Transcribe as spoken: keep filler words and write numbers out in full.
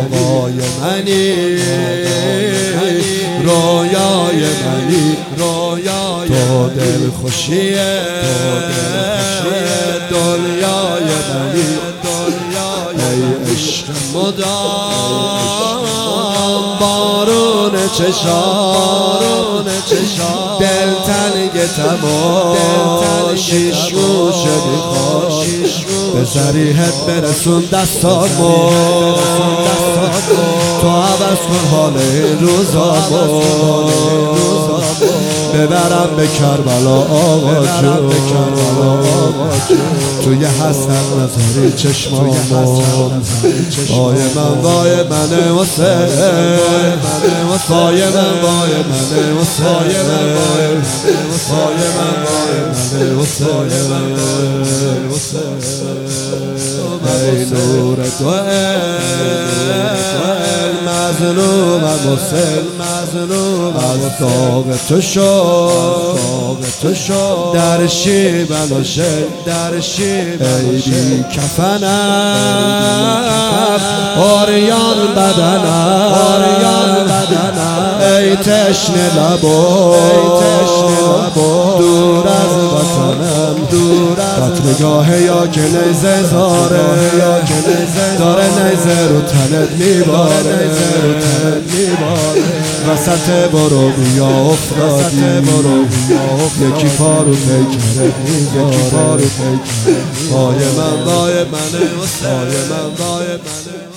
آقای منی رویای منی رویای تو دل خوشیه دنیای منی ای عشق مدام بارون چشام دل تنگ تمام شیش گوشه میخواد به صریحت برسون دستامو تو عوض کن حال این روزامو ببرم به کربلا آقا جون توی حسن نظری چشمامو وای من وای من حسین وای من وای من حسین وای من وای من حسین ای نور تو مظلومم حسین مظلوم از داغ تو شد در شیبن و شد در شیبن ای بی کفنم آریان بدنم ای تشنه لبو دور از وطنم دور از نگاه یا که نیزه زاره داره نیزه رو تنت میباره وسط برو بیا افتادی یکی پارو پیکره میذاره وای من وای من وای من وای من